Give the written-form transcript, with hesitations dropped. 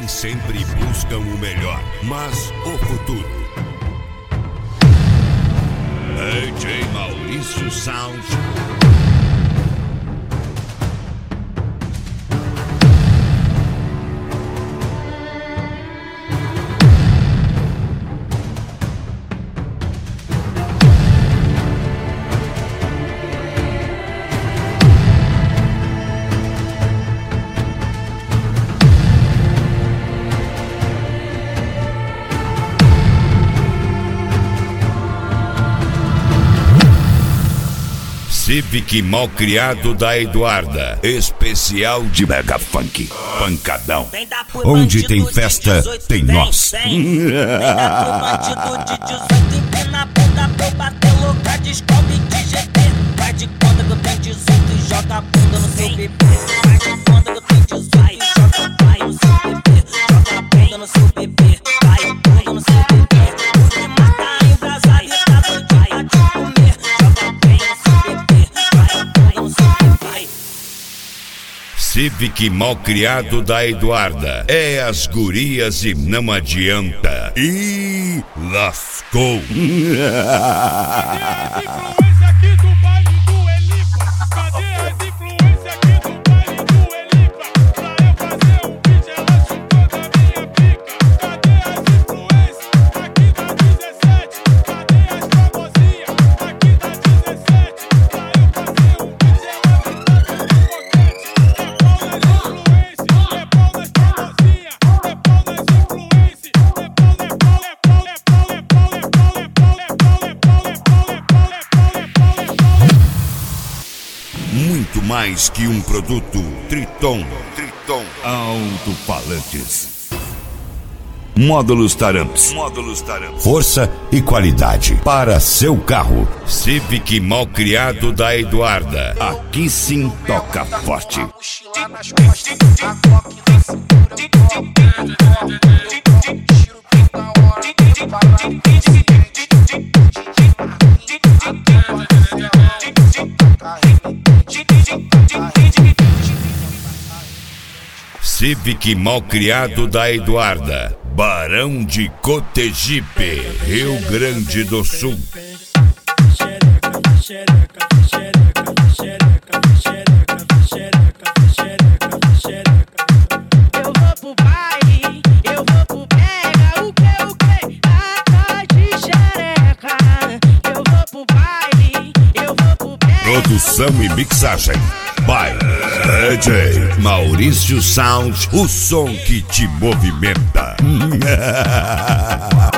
nem sempre buscam o melhor, mas o futuro. DJ Maurício Sound. Civic Mal Criado da Eduarda. Especial de Mega Funk. Pancadão. Onde tem festa, tem nós. Vem da bandido de 18, empina a bunda pra eu bater louca, descobre de GT. Vai de conta que eu tenho 18 e joga a bunda no seu bebê. Vai de conta que eu tenho 18 e joga a pai no seu bebê. Joga a bunda no seu bebê. Vai bunda no seu bebê. O que mata embrasado e tá doidinho pra te comer. Joga bem no seu bebê. Vai bunda no seu bebê. Civic Mal Criado da Eduarda. É as gurias e não adianta. E lascou. Muito mais que um produto. Triton Alto-Falantes. Módulos Taramps. Força e qualidade para seu carro. Civic Mal Criado da Eduarda. Aqui sim toca forte. Civic Mal Criado da Eduarda. Barão de Cotegipe, Rio Grande do Sul. Eu vou pro baile, eu vou pro pega, o que, atrás de xereca. Eu vou pro baile, eu vou pro pega. Produção e mixagem by DJ Maurício Sound, o som que te movimenta.